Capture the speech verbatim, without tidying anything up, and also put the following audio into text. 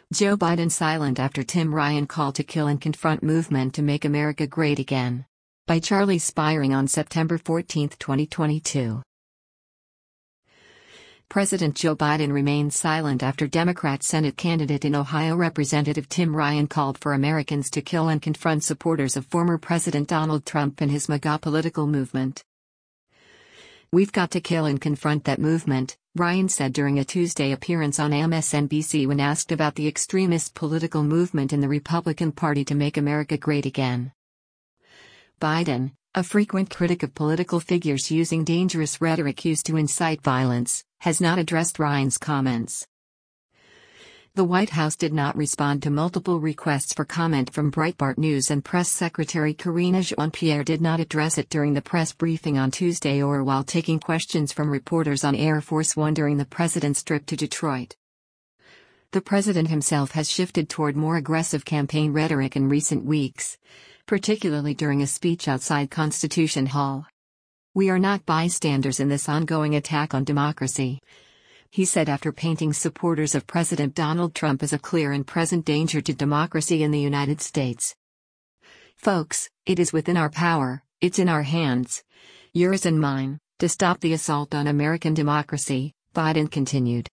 Joe Biden silent after Tim Ryan call to kill and confront movement to make America great again. By Charlie Spiring on September fourteenth, twenty twenty-two. President Joe Biden remained silent after Democrat Senate candidate and Ohio Representative Tim Ryan called for Americans to kill and confront supporters of former President Donald Trump and his MAGA political movement. "We've got to kill and confront that movement," Ryan said during a Tuesday appearance on M S N B C when asked about the extremist political movement in the Republican Party to make America great again. Biden, a frequent critic of political figures using dangerous rhetoric used to incite violence, has not addressed Ryan's comments. The White House did not respond to multiple requests for comment from Breitbart News, and Press Secretary Karine Jean-Pierre did not address it during the press briefing on Tuesday or while taking questions from reporters on Air Force One during the president's trip to Detroit. The president himself has shifted toward more aggressive campaign rhetoric in recent weeks, particularly during a speech outside Constitution Hall. "We are not bystanders in this ongoing attack on democracy," he said after painting supporters of President Donald Trump as a clear and present danger to democracy in the United States. "Folks, it is within our power, it's in our hands, yours and mine, to stop the assault on American democracy," Biden continued.